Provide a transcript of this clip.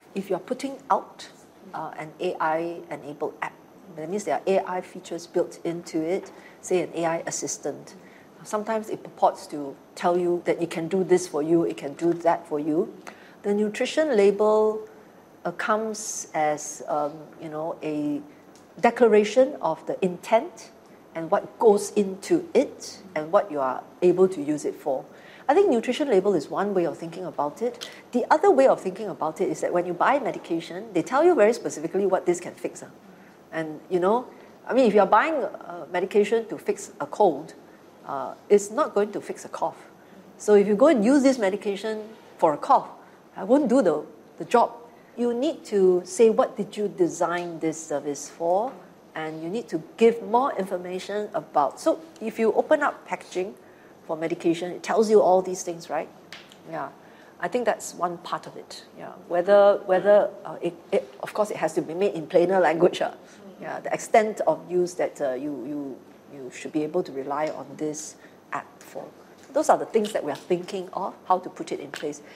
if you're putting out an AI-enabled app, that means there are AI features built into it, say an AI assistant. Sometimes it purports to tell you that it can do this for you, it can do that for you. The nutrition label comes as a declaration of the intent and what goes into it and what you are able to use it for. I think nutrition label is one way of thinking about it. The other way of thinking about it is that when you buy medication, they tell you very specifically what this can fix. And if you're buying medication to fix a cold, it's not going to fix a cough. So if you go and use this medication for a cough, I won't do the job. You need to say, what did you design this service for? And you need to give more information about. So if you open up packaging for medication, it tells you all these things, right? Yeah, I think that's one part of it. Yeah, whether it of course it has to be made in plainer language. Yeah, the extent of use that you should be able to rely on this app for. Those are the things that we are thinking of, how to put it in place.